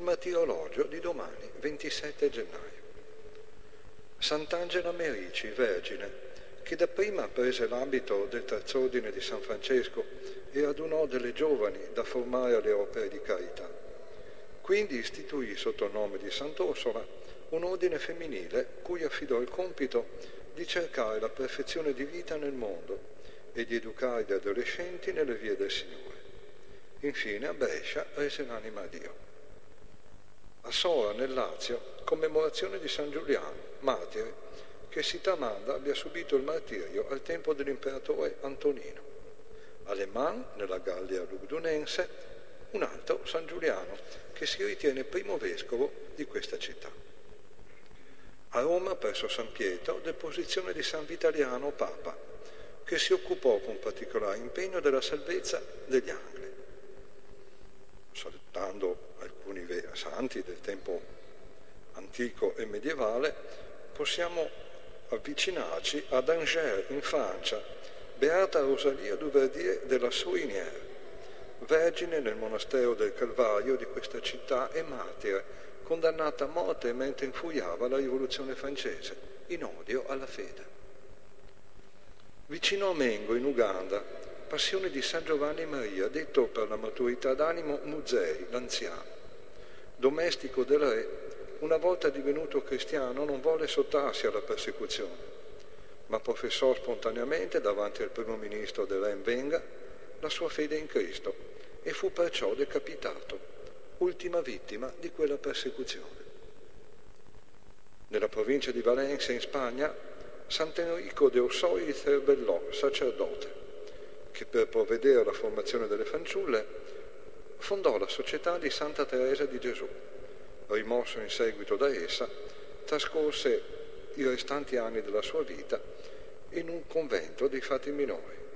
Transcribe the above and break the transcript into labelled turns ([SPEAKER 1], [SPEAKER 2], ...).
[SPEAKER 1] martirologio di domani, 27 gennaio. Sant'Angela Merici, Vergine, che dapprima prese l'abito del terz'ordine di San Francesco e adunò delle giovani da formare alle opere di carità. Quindi istituì sotto il nome di Sant'Orsola un ordine femminile cui affidò il compito di cercare la perfezione di vita nel mondo e di educare gli adolescenti nelle vie del Signore. Infine a Brescia rese l'anima a Dio. A Sora, nel Lazio, commemorazione di San Giuliano, martire, che si tramanda abbia subito il martirio al tempo dell'imperatore Antonino. A Le Mans, nella Gallia Lugdunense, un altro San Giuliano, che si ritiene primo vescovo di questa città. A Roma, presso San Pietro, deposizione di San Vitaliano, Papa, che si occupò con particolare impegno della salvezza degli angeli. Salutando alcuni santi del tempo antico e medievale, possiamo avvicinarci ad Angers, in Francia, Beata Rosalia Duverdier della Sourinière, vergine nel monastero del Calvario di questa città e martire, condannata a morte mentre infuriava la rivoluzione francese, in odio alla fede. Vicino a Mengo, in Uganda, passione di San Giovanni Maria, detto per la maturità d'animo Muzei, l'anziano. Domestico del re, una volta divenuto cristiano non volle sottrarsi alla persecuzione, ma professò spontaneamente davanti al primo ministro del re Mbenga la sua fede in Cristo e fu perciò decapitato, ultima vittima di quella persecuzione. Nella provincia di Valencia, in Spagna, Sant'Enrico de Ossoy di Cervelló, sacerdote, che per provvedere alla formazione delle fanciulle fondò la Società di Santa Teresa di Gesù. Rimosso in seguito da essa, trascorse i restanti anni della sua vita in un convento dei frati minori.